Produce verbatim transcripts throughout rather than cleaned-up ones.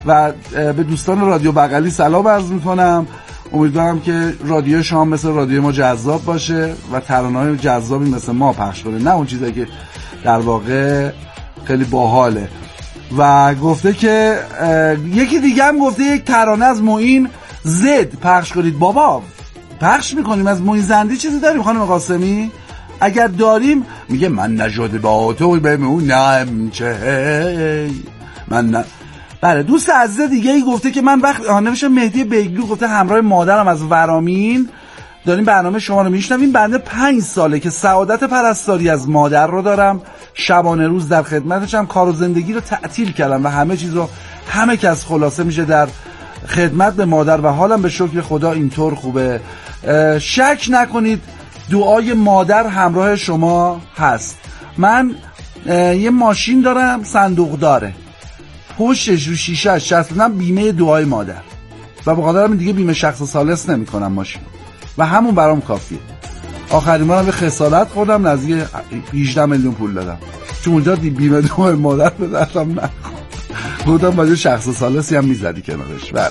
و به دوستان رادیو بغلی سلام عرض میکنم. امیدوارم که رادیو شما مثل رادیو ما جذاب باشه و ترانه‌های جذابی مثل ما پخش کنه، نه اون چیزایی که در واقع خیلی باحاله. و گفته که یکی دیگه هم گفته یک ترانه از معین زد پخش کنید. بابا پخش میکنیم از معین زندی. چیزی داریم خانم قاسمی؟ اگر داریم میگه من نشده با تو بمونم چه من نه. بله دوست عزیز دیگه ای گفته که من وقت نوشتم مهدی بیگلو گفته همراه مادرم از ورامین داریم برنامه شما رو میشنویم. بنده پنج ساله که سعادت پرستاری از مادر رو دارم، شبانه روز در خدمتشم، کار و زندگی رو تعطیل کردم و همه چیز رو همه کس خلاصه میشه در خدمت به مادر و حالم به شکر خدا اینطور خوبه. شک نکنید دعای مادر همراه شما هست. من یه ماشین دارم صندوق داره، پشتش رو شیشه چسبوندم بیمه دعای مادر و با قدرم دیگه بیمه شخص ثالث نمی کنم ماشین و همون برام کافیه. آخرین بارم به خسارت خوردم نزدیک هجده میلیون پول دادم چون اونجا بیمه دعای مادر به دردم نخورد. گفتم باید شخص ثالثی هم میزدی کنارش. بله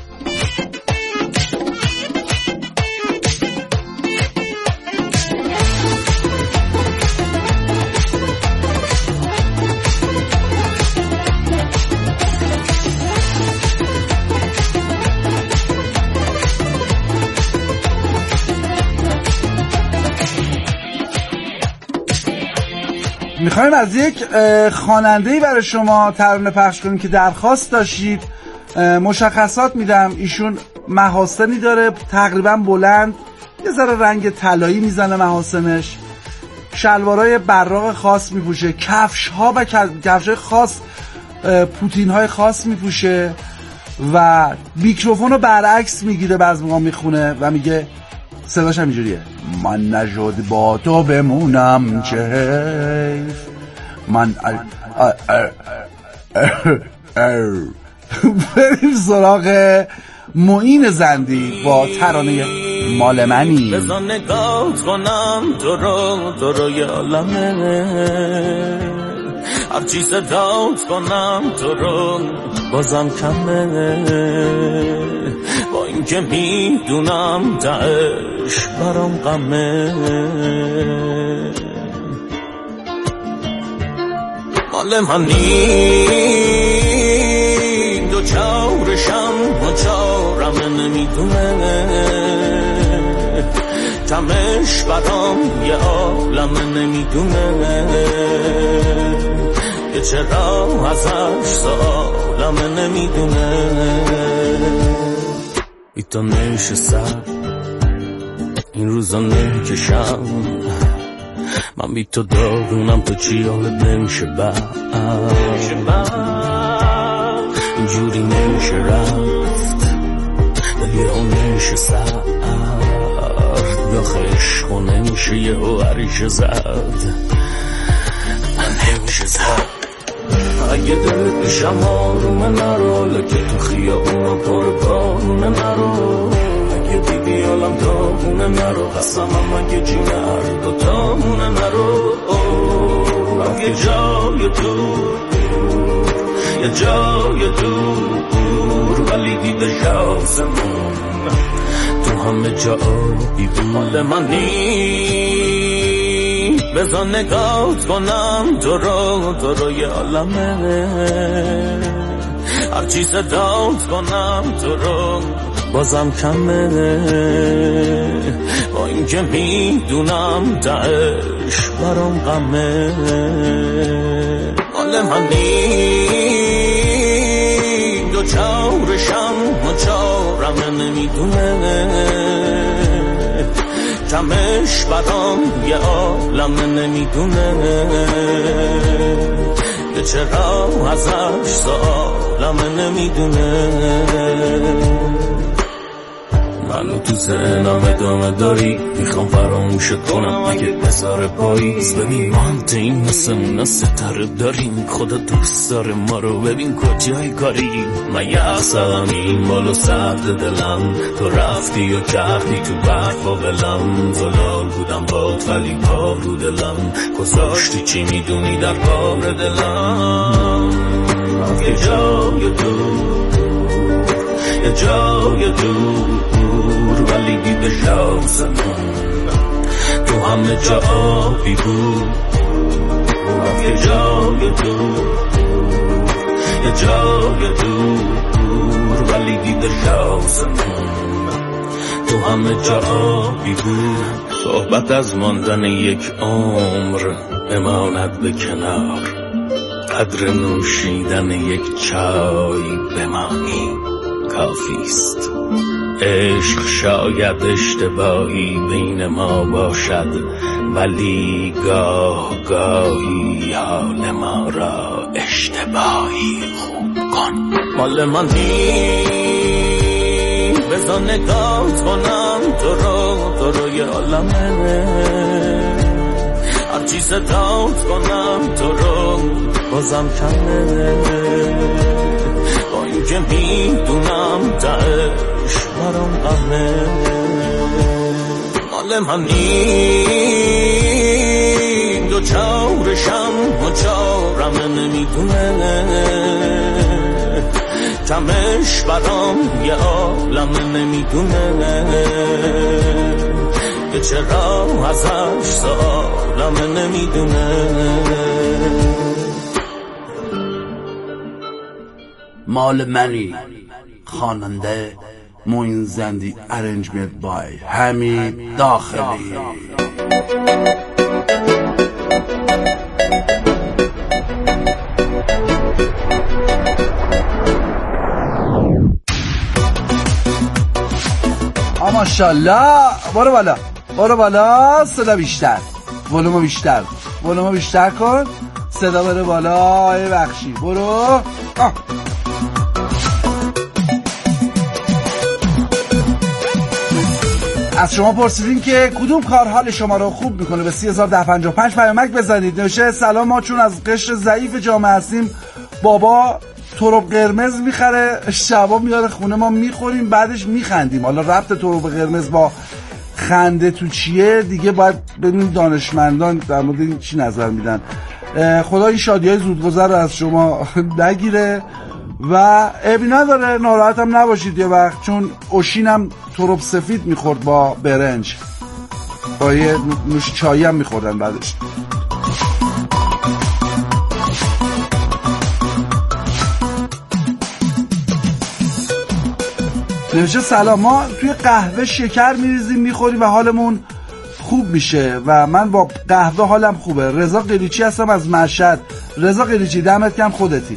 میخوایم از یک خواننده‌ای برای شما ترانه پخش کنیم که درخواست داشتید. مشخصات میدم، ایشون محاسنی داره تقریبا بلند، یه ذره رنگ طلایی میزنه محاسنش، شلوارای براق خاص میپوشه، کفش ها و کفش خاص، پوتین های خاص میپوشه و میکروفون رو برعکس میگیره، بعضی موقع میخونه و میگه صداش هم اینجوریه: من نشد با تو بمونم چه حیف من ار ار ار ار ار. بریم سراغ معین زندی با ترانه مال منی. بزن نگات کنم تو رو تو رو یالمه، هرچی صدات کنم تو رو بازم کمه، با این که میدونم تهش برام غمه. مال منی دو چارشم و چارم نمیدونه، تمش برام یه عالم نمیدونه، که چرا ازش سالم نمیدونه. بیتا نشستم این روزا نمیکشم، من بی تو داغونم تو چی حالت نمیشه بعد، اینجوری نمیشه رفت دلی ها نمیشه سر، داخل عشقو نمیشه یه هو عریشه زد، من نمیشه زد. اگه دلت بشم آرومه نرو، لکه تو خیابونا پر بارونه نرو، اگه دیدی حالم داغونه نرو، قسمم اگه جونه هر دوتامونه نرو، اگه جای دور یه جای دور ولی دیده شازمون تو همه جا آبی بود. مال منی بزن نگات کنم تو رو تو رو یه عالمه، هرچی صدات کنم تو رو بازم کمه، با این که میدونم تهش برام غمه. مال منی دو چارشم و چارم نمیدونه، تمش برام یه عالم نمیدونه، که چرا ازش سالم نمیدونه. منو تو ذهنم ادامه داری، میخوام فراموشت کنم اگه بذاره پاییز. ببین ما هم تیم مثل ستاره داریم، خدا دوست داره ما رو، ببین کجای کاریم. من یه اصلم این بالا سرد دلم، تو رفتی و کردی تو برف و بلم، زلال بودم باد ولی پا رو دلم، گذاشتی چی میدونی در کار دلم. یه جای دور یه جای دور ولی دید شاسمون تو همه جا آبی بود یه جای دور یه جای دور ولی دید شاسمون تو همه جا آبی بود صحبت از ماندن یک عمر بماند به کنار قدر نوشیدن یک چای بمانی کافیست عشق شاید اشتباهی بین ما باشد ولی گاه گاهی حال ما را اشتباهی خوب کن مال من نی بزا نگاه کنم تو رو تو رو یه عالمه هرچی صدات کنم تو رو بازم کمه با این که میدونم تهش برام غمه مال من این دو چارشم و چارم نمیدونه کمش برام یه عالم نمیدونه که چرا ازش سالم نمیدونه مال منی خواننده موین زندی ارنجمنت بای حمید داخلی ماشاءالله برو بالا برو بالا صدا بیشتر ولومو بیشتر ولومو بیشتر کن صدا بره بالا ای بخشی برو آه. از شما پرسیدین که کدوم کار حال شما رو خوب میکنه به سی هزار ده پنجاه و پنج پیامک بزنید نوشه سلام ما چون از قشر ضعیف جامعه هستیم بابا ترب قرمز میخره شبا میاره خونه ما میخوریم بعدش میخندیم حالا ربط ترب قرمز با خنده تو چیه دیگه باید ببینیم دانشمندان در مورد این چی نظر میدن خدا این شادی های زودگذر رو از شما نگیره و عیبی نداره ناراحت هم نباشید یه وقت چون اوشینم ترب سفید میخورد با برنج با یه نوش چایی هم میخوردن بعدش نوشه سلام ما توی قهوه شکر میریزیم میخوریم و حالمون خوب میشه و من با قهوه حالم خوبه رضا قلیچی هستم از مشهد رضا قلیچی دمت گرم خودتی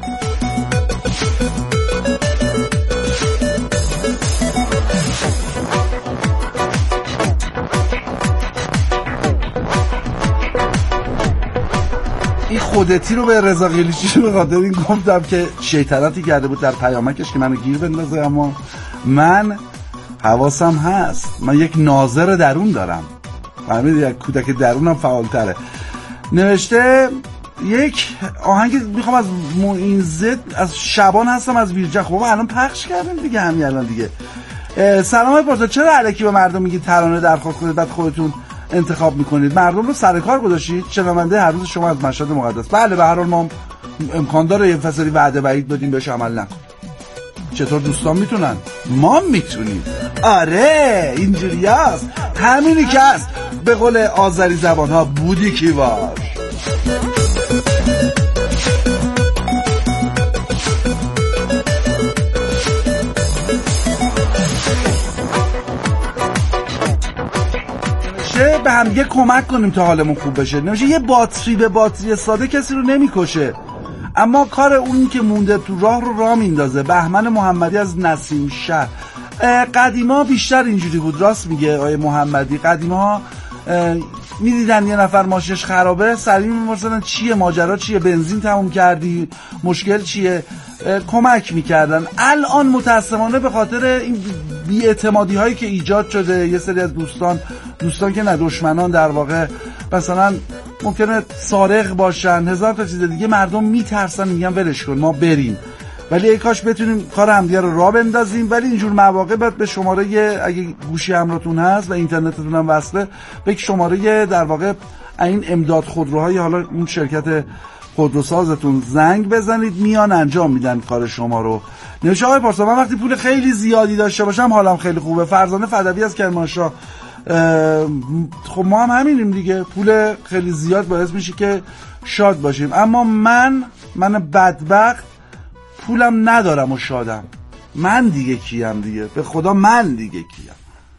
این خودتی رو به رضا قلیچی به خاطر این گفتم که شیطنتی کرده بود در پیامکش که منو گیر بندازه اما من حواسم هست من یک ناظر درون دارم فهمیدی یک کودک درونم فعالتره نوشته یک آهنگ میخوام از موین زد از شبان هستم از ویرجه خب الان پخش کردیم دیگه همین الان دیگه سلام پارسا چرا الکی به مردم میگید ترانه درخواست کنید بعد خودتون انتخاب میکنید مردم رو سر کار گذاشتید شنونده هر روز شما از مشهد مقدس بله به هر حال ما امکان داره یه فصلی وعده بعید بدیم بهش عمل نکن چطور دوستان میتونن ما میتونیم آره اینجوری هست همینی که هست به قول آذری زبان ها بودی کی باش به هم یه کمک کنیم تا حالمون خوب بشه نمیشه یه باتری به باتری ساده کسی رو نمیکشه اما کار اون که مونده تو راه رو راه میندازه بهمن محمدی از نسیم شهر قدیما بیشتر اینجوری بود راست میگه آیه محمدی قدیما میدیدن یه نفر ماشینش خرابه سریع میپرسیدن چیه ماجرا چیه بنزین تموم کردی مشکل چیه کمک میکردن الان متاسفانه به خاطر این بی‌اعتمادی هایی که ایجاد شده یه سری از دوستان دوستان که نه دشمنان در واقع مثلا ممکنه سارق باشن هزار تا چیز دیگه مردم میترسن میگن ولش کن ما بریم ولی ای کاش بتونیم کار همدیگه رو راه بندازیم ولی اینجور مواقع باید به شماره یه اگه گوشی همراهتون هست و اینترنتتون هم وصله به شماره یه در واقع این امداد خودروهای حالا اون شرکت خودروسازتون زنگ بزنید، میان انجام میدن کار شما رو. نوشته آقای پارسا من وقتی پول خیلی زیادی داشته باشم حالم خیلی خوبه. فرزانه فدوی از کرمانشاه. خب ما هم همینیم دیگه، پول خیلی زیاد باعث میشه که شاد باشیم، اما من من بدبخت پولم ندارم و شادم. من دیگه کیم دیگه؟ به خدا من دیگه کیم؟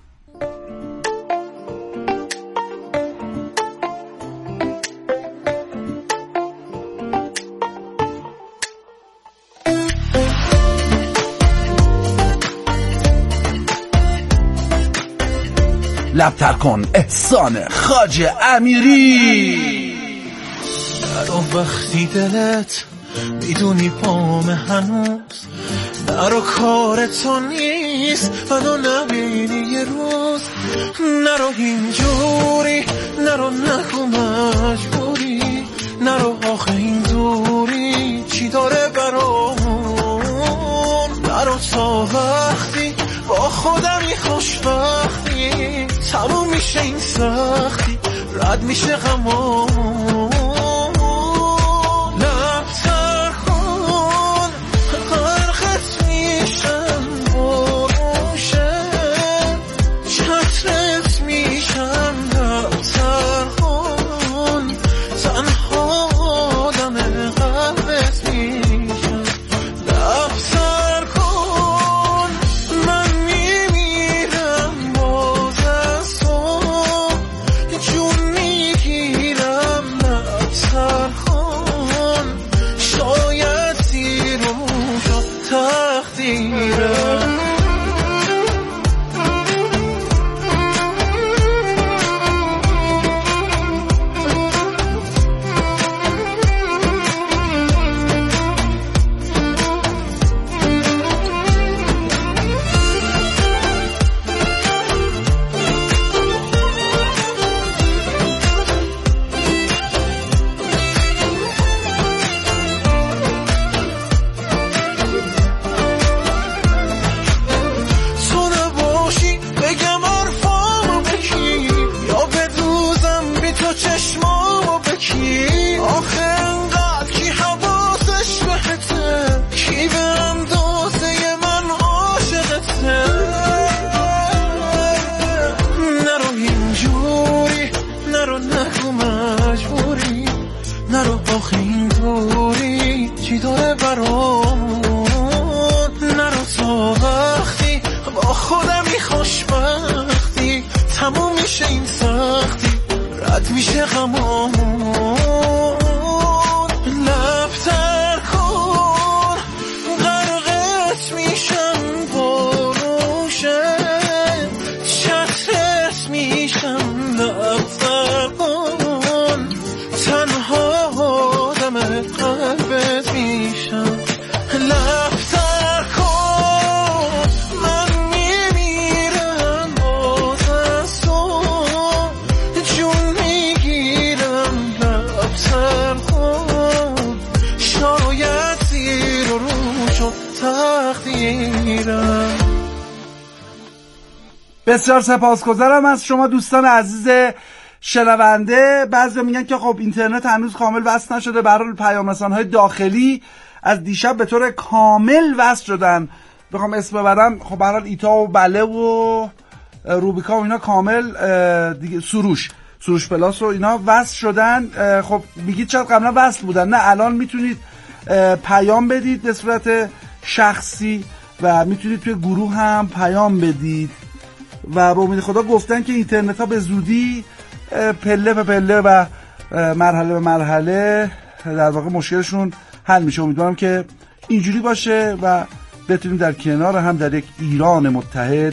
لبتر کن احسان خواجه امیری. نرو وقتی دلت میدونی پام هنوز نرو کار تو نیست منو نبینی یه روز. نرو اینجوری نرو نکو مجبوری نرو آخه این دوری چی داره برامون. نرو تا وقتی با خودمی خوشبختی تموم میشه این سختی رد میشه غمامون. لبتر کن غرقت میشم بروشم چترت میشم. لبتر کن تنها آدم قلبت میشم. لبتر کن من میمیرم باز از تو جون میگیرم. لبتر کن شاید زیر و شد تقدیرم. بسیار سپاسگزارم از شما دوستان عزیز شنونده. بعضی میگن که خب اینترنت هنوز کامل وصل نشده، برای پیام رسان‌های داخلی از دیشب به طور کامل وصل شدن. بخوام اسم ببرم خب برای ایتا و بله و روبیکا و اینا کامل دیگه، سروش سروش پلاس و اینا وصل شدن. خب میگید چرا قبلا وصل بودن؟ نه الان میتونید پیام بدید به صورت شخصی و میتونید توی گروه هم پیام بدید و با امید خدا گفتن که اینترنت ها به زودی پله به پله و مرحله به مرحله در واقع مشکلشون حل میشه. امیدوارم که اینجوری باشه و بتونیم در کنار هم در یک ایران متحد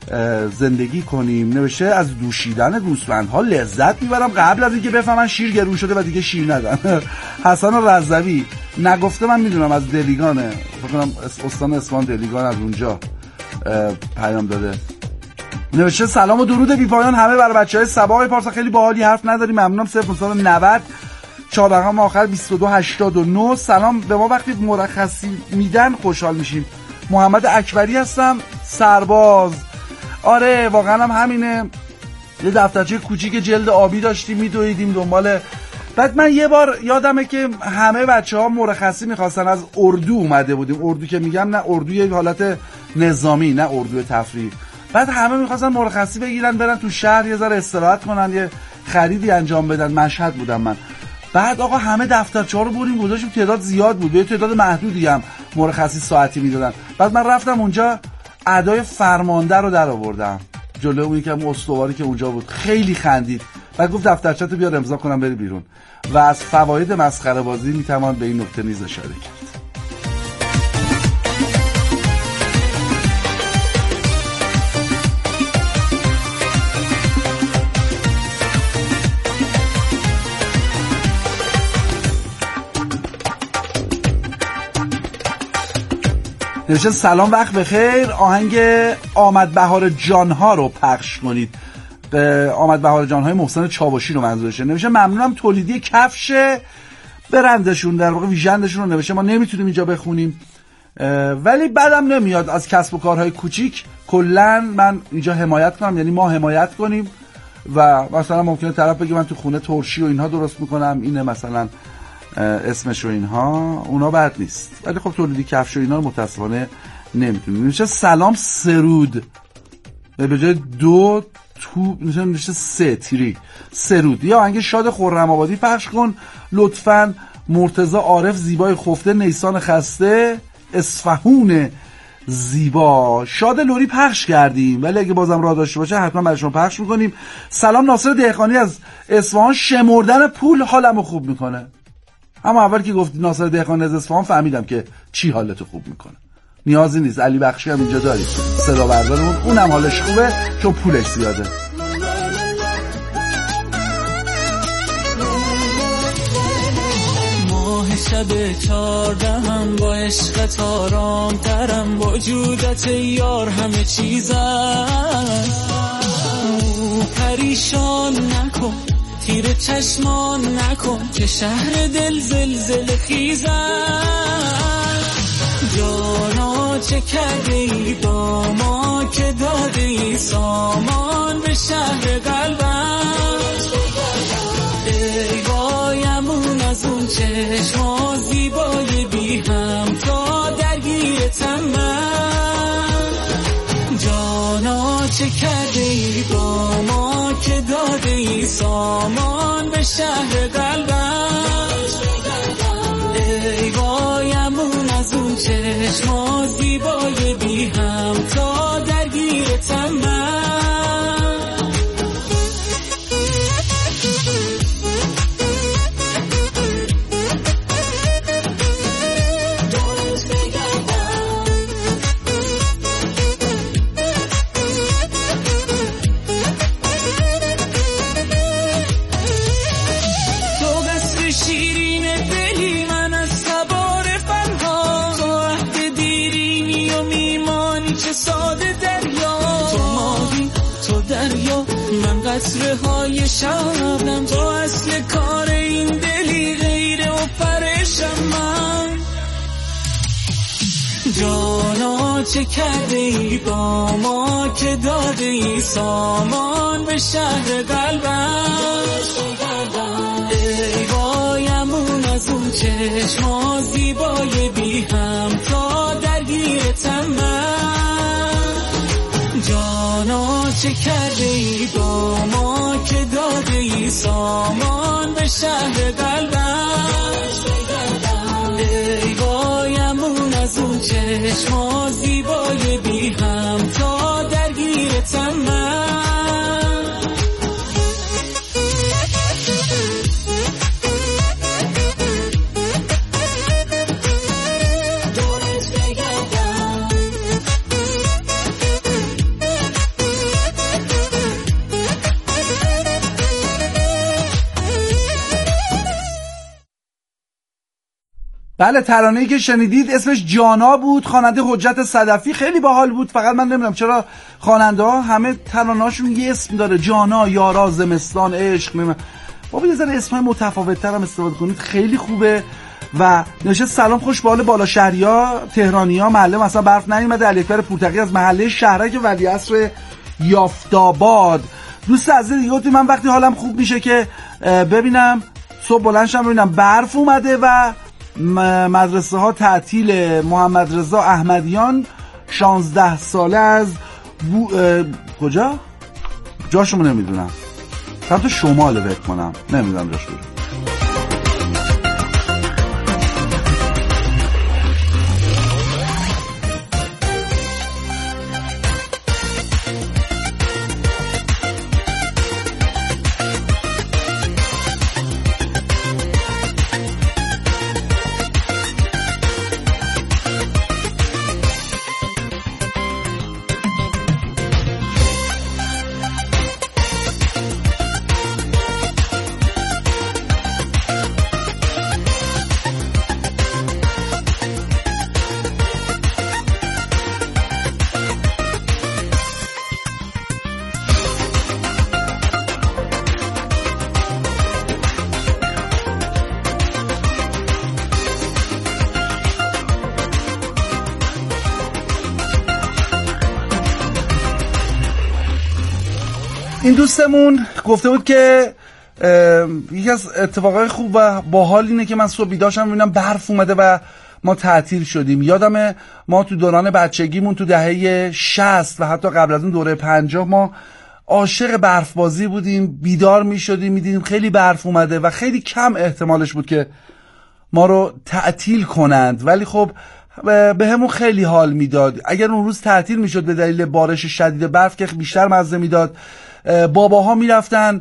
زندگی کنیم. نوشته از دوشیدن گوسفندها لذت میبرم قبل از اینکه بفهمن شیر گرون شده و دیگه شیر ندن. حسن رضوی نگفته من میدونم از دلیگانه، فکر کنم استان اصفهان دلیگان از اونجا پیام داده. نوشته سلام و درود بی پایان همه برای بچهای صباح پارسا، خیلی باحالی، حرف نداریم، ممنونم. صفر نود چهار رقم آخر بیست و دو هشتاد و نه. سلام، به ما وقتی مرخصی میدن خوشحال میشیم. محمد اکبری هستم، سرباز. آره واقعا هم همینه، یه دفترچه کوچیک جلد آبی داشتیم میدویدیم دنبال بعد من یه بار یادمه که همه بچه‌ها مرخصی می‌خواستن، از اردو اومده بودیم. اردو که میگم نه اردوی حالت نظامی، نه اردو تفریح. بعد همه می‌خواستن مرخصی بگیرن برن تو شهر یه ذره استراحت کنن، یه خریدی انجام بدن. مشهد بودم من. بعد آقا همه دفترچه‌ها رو بریم گذاشتیم، تعداد زیاد بود، یه تعداد محدودی هم مرخصی ساعتی میدادن. بعد من رفتم اونجا ادای فرمانده رو در آوردم جلوی اون یکم استواری که اونجا بود. خیلی خندید. بعد گفت دفترچه‌تو بیار امضا کنم بری بیرون. و از فواید مسخره بازی میتوان به این نکته نیز اشاره کرد. نوشته سلام وقت بخیر، آهنگ آمد بهار جانها رو پخش کنید. آمد بهار جانهای محسن چاوشی رو منظورشه. نوشته ممنونم. تولیدی کفش برندشون در واقع ویژندشون رو نوشته. ما نمیتونیم اینجا بخونیم ولی بعدم نمیاد از کسب و کارهای کوچیک کلا من اینجا حمایت کنم، یعنی ما حمایت کنیم. و مثلا ممکنه طرف بگه من تو خونه ترشی و اینها درست میکنم، اینه مثلا اسمش و اینها، اونا بد نیست. ولی خب تولیدی کفش و اینا رو متاسفانه نمیتونیم. نوشته سلام سرود، به جای دو تو نوشته سه تیری سرود. یا آهنگ شاد خرم آبادی پخش کن لطفاً. مرتضی عارف زیبای خفته، نیسان خسته، اصفهون زیبا. شاد لوری پخش کردیم ولی اگه بازم راه داشته باشه حتما براشون پخش میکنیم. سلام ناصر دهقانی از اصفهان، شمردن پول حالمو خوب میکنه. اما اول که گفتی ناصر دهقانی از اصفهان فهمیدم که چی حالتو خوب میکنه. نیازی نیست، علی بخشی هم اینجا داریم صدا بردارمون، اونم حالش خوبه چون پولش زیاده. ماه شب چهاردهم با عشقت آرام ترم، وجودت یار همه چیزم. پریشان نکن تیر چشمان نکن که شهر دل زلزله خیزم. جانا چه کرده ای با ما که داده ای سامان به شهر قلبم. ای وایمون از اون چشما زیبای بی هم تا درگیرتم من. جانا چه کرده ای با ما که داده ای سامان به شهر قلبم. ای وایمون از اون چشما زیبای بی هم تا درگیرتم من. قطره های شبنم تو اصل کار این دلی غیره و پرشم من. جانا چه کرده ای با ما که داده ای سامان به شهر قلبم. ای وایمون از اون چشما زیبای بی هم تا درگیرتم من. جانا چه کرده ای با ما که داده ای سامان به شهر قلبم. ای وایمون از اون چشما زیبای بی هم تا درگیرتم من. بله ترانه‌ای که شنیدید اسمش جانا بود، خواننده حجت صدفی. خیلی باحال بود، فقط من نمیدونم چرا خواننده ها همه ترانه‌هاشون یه اسم داره، جانا، یارا، زمستان، عشق. نمیدونم بابا یه ذره اسمای متفاوت‌تر هم استفاده کنید، خیلی خوبه. و نوشته سلام خوش به حال بالا شهریا تهرانیا، محله مثلا برف نیومده. علی اکبر پورتقی از محله شهرک ولیعصر یافتاباد. دوست عزیز دیگه من وقتی حالم خوب میشه که ببینم صبح بلند شدم ببینم برف اومده و مدرسه ها تعطیل. محمد رضا احمدیان شانزده ساله از بو... کجا؟ جاشمو نمیدونم، سمت شماله فکر کنم، نمیدونم جاش کجا. این دوستمون گفته بود که یکی از اتفاقای خوب و باحال اینه که من صبح بیدار شدم میبینم برف اومده و ما تعطیل شدیم. یادمه ما تو دوران بچگیمون تو دهه شصت و حتی قبل از اون دوره پنجاه ما عاشق برف بازی بودیم. بیدار میشدیم میدیدیم خیلی برف اومده و خیلی کم احتمالش بود که ما رو تعطیل کنند، ولی خب به همون خیلی حال میداد. اگر اون روز تعطیل میشد به دلیل بارش شدید برف که بیشتر مزه میداد. باباها میرفتن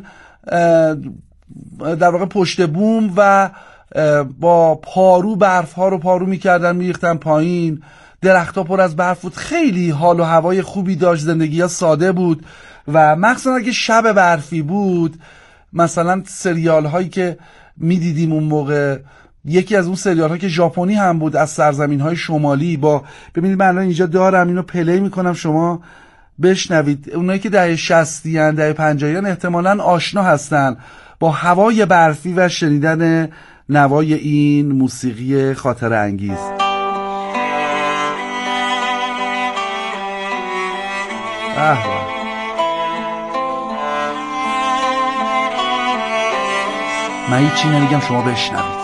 در واقع پشت بوم و با پارو برف ها رو پارو میکردن میریختن پایین. درختها پر از برف بود، خیلی حال و هوای خوبی داشت، زندگی ها ساده بود و مخصوصا اگه شب برفی بود، مثلا سریال هایی که میدیدیم اون موقع، یکی از اون سریال ها که ژاپنی هم بود از سرزمین های شمالی، با ببینید من الان اینجا دارم اینو پلی میکنم شما بشنوید. اونایی که دهه شصتی ان دهه پنجاه ان احتمالاً آشنا هستن با هوای برفی و شنیدن نوای این موسیقی خاطر انگیز. اه من هیچی نمیگم شما بشنوید.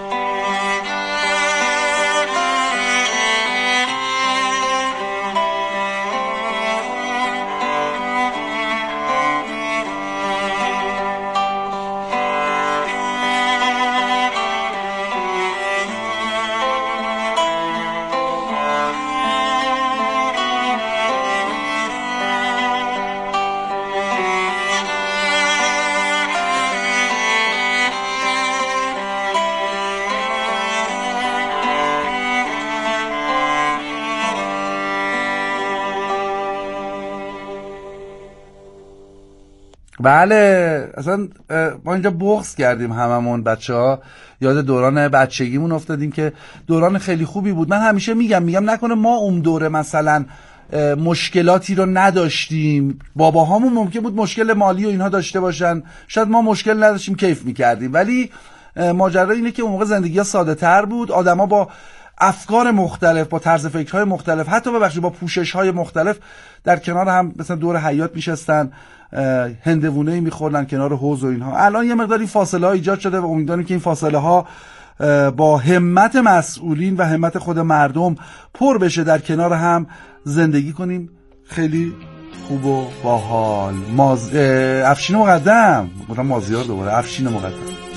بله اصلا ما اینجا بغض کردیم هممون، بچه ها یاد دوران بچگیمون افتادیم که دوران خیلی خوبی بود. من همیشه میگم میگم نکنه ما اون دوره مثلا مشکلاتی رو نداشتیم، باباهامون ممکن بود مشکل مالی و اینها داشته باشن، شاید ما مشکل نداشتیم کیف میکردیم، ولی ماجرا اینه که اون موقع زندگی ها ساده تر بود، آدما با افکار مختلف، با طرز فکرهای مختلف، حتی ببخشید با پوشش‌های مختلف در کنار هم مثلا دور حیاط میشستن، هندوونه میخوردن کنار حوض و اینها. الان یه مقداری فاصله ها ایجاد شده و امیدواریم که این فاصله ها با همت مسئولین و همت خود مردم پر بشه، در کنار هم زندگی کنیم. خیلی خوب و باحال. ماز... افشین مقدم گفتم مازیار دوباره افشین مقدم.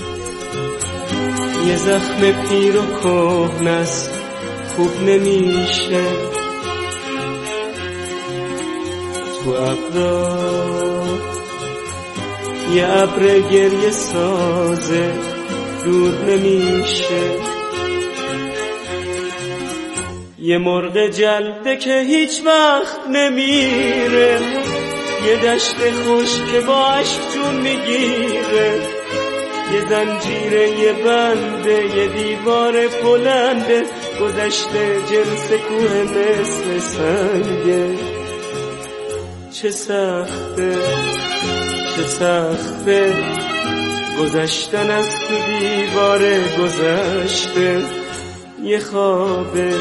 یه زخم پیر و کهنه است خوب نمیشه تو ابرا، یه ابر گریه سازه دور نمیشه، یه مرغ جلده که هیچ وقت نمیره، یه دشت خوش که با عشق جون میگیره، یه زنجیره یه بنده یه دیوار بلنده، گذشته جنس کوه مثل سنگه. چه سخته چه سخته گذشتن از تو دیوار گذشته، یه خوابه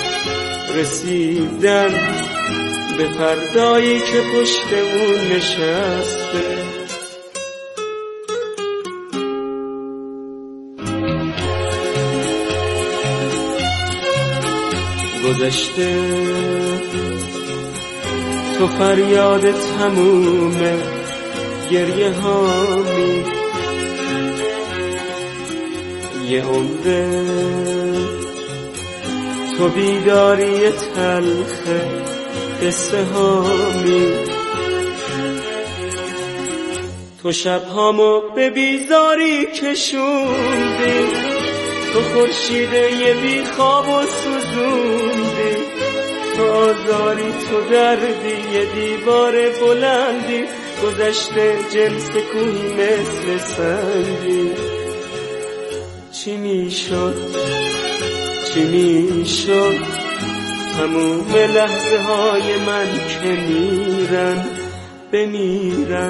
رسیدن به پردایی که پشت اون نشسته. گذشته تو فریاد تموم گریه هامی یه عمره تو بیداری تلخ قصه هامی تو شبهامو به بیزاری کشوندی تو خورشیده یه بی خواب و سوزوندی تو آزاری تو دردی یه دیوار بلندی گذشته جنس کوهی مثل سنگی چی میشد چی میشد تموم لحظه های من که میرن بمیرن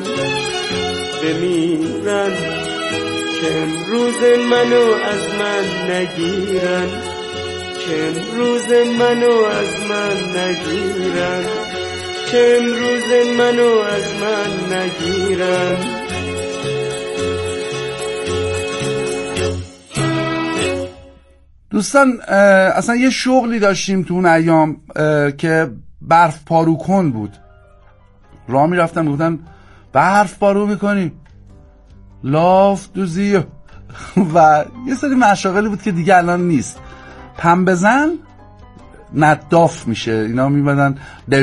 بمیرن که امروز منو از من نگیرن که امروز منو از من نگیرن که امروز منو از من نگیرن دوستان اصلا یه شغلی داشتیم تو اون ایام که برف پارو کن بود. راه میرفتن گفتن برف پارو میکنیم لاف دوزی و یه سری مشاغلی بود که دیگه الان نیست. پنبه زن نداف میشه، اینا میبادن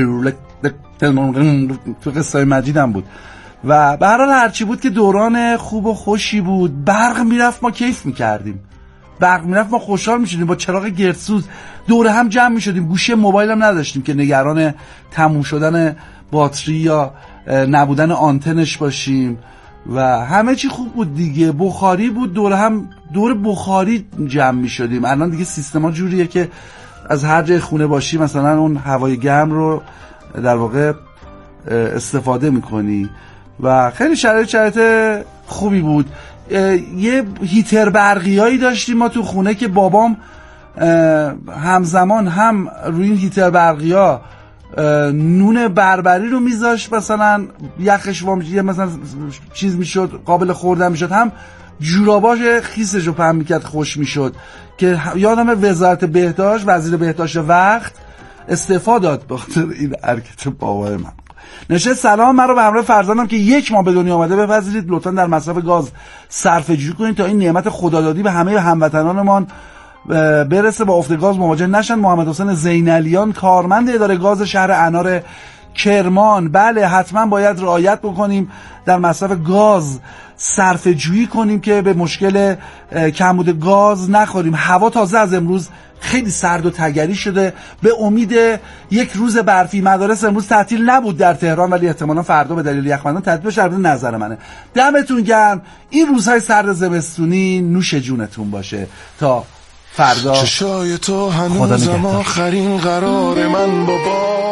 تو قصه مجید هم بود و به هر حال هرچی بود که دوران خوب و خوشی بود. برق میرفت ما کیف میکردیم، برق میرفت ما خوشحال میشدیم، با چراغ گردسوز دور هم جمع میشدیم، گوشی موبایل هم نداشتیم که نگران تموم شدن باتری یا نبودن آنتنش باشیم و همه چی خوب بود دیگه. بخاری بود، دور هم دور بخاری جمع میشدیم. الان دیگه سیستما جوریه که از هر جای خونه باشی مثلا اون هوای گرم رو در واقع استفاده میکنی و خیلی شرایط شرایط خوبی بود. یه هیتر برقیایی داشتیم ما تو خونه که بابام همزمان هم روی این هیتر برقیا نون بربری رو میذاشت، مثلا یخش وام یه مثلا چیز میشد قابل خوردن میشد، هم جوراباش خیسش رو پهن میکرد خوش میشد. که یادم وزارت بهداشت وزیر بهداشت وقت استعفا داد به خاطر این حرکت بابای من. نشه سلام، من رو به همراه فرزندم که یک ماه به دنیا آمده بپذیرید. لطفا در مصرف گاز صرفه جویی کنید تا این نعمت خدادادی به همه هموطنانمان برسه، با افت گاز مواجه نشن. محمد حسین زینالیان، کارمند اداره گاز شهر انار کرمان. بله حتما باید رعایت بکنیم، در مصرف گاز صرفه جویی کنیم که به مشکل کمبود گاز نخوریم. هوا تازه از امروز خیلی سرد و تگری شده، به امید یک روز برفی. مدارس امروز تعطیل نبود در تهران ولی احتمالا فردا به دلیل یخبندان تعطیل بشه. البته نظر منه. دمتون گرم. این روزهای سرد زمستونی نوش جونتون باشه تا فردا. چشای تو هنوزم آخرین قرار من با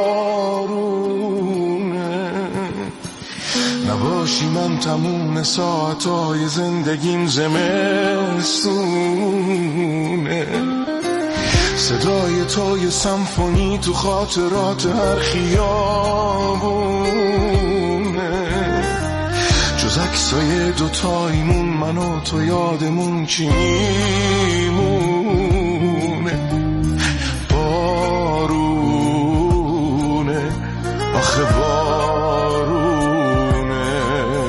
بارونه، نباشی من تموم ساعتای زندگیم زمستونه. صدای تو یه سمفونی تو خاطرات هر خیابونه، جز عکسای دوتایمون من و تو یادمون چی میمونه. بارونه آخه بارونه،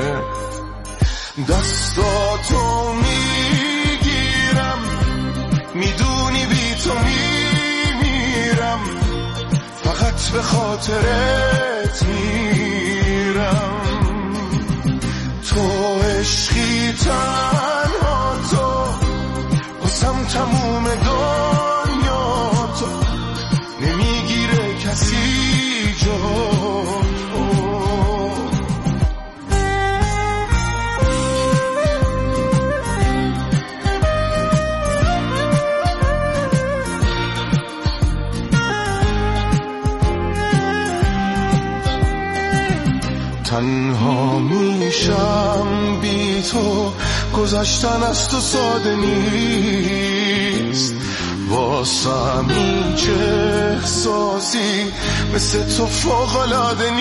دستاتو میگیرم میدونی بی تو میمیرم، فقط به خاطرت میرم. تو عشقی تنها تو واسم تموم دنیا، تو نمیگیره کسی جا تو. تنها میشم بی تو، گذشتن از تو ساده نیست، واسم این چه احساسی مثل تو فوق‌العاده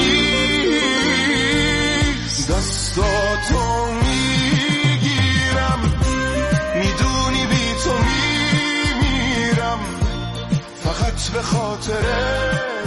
نیست. دستاتو میگیرم میدونی بی تو میمیرم، فقط به خاطره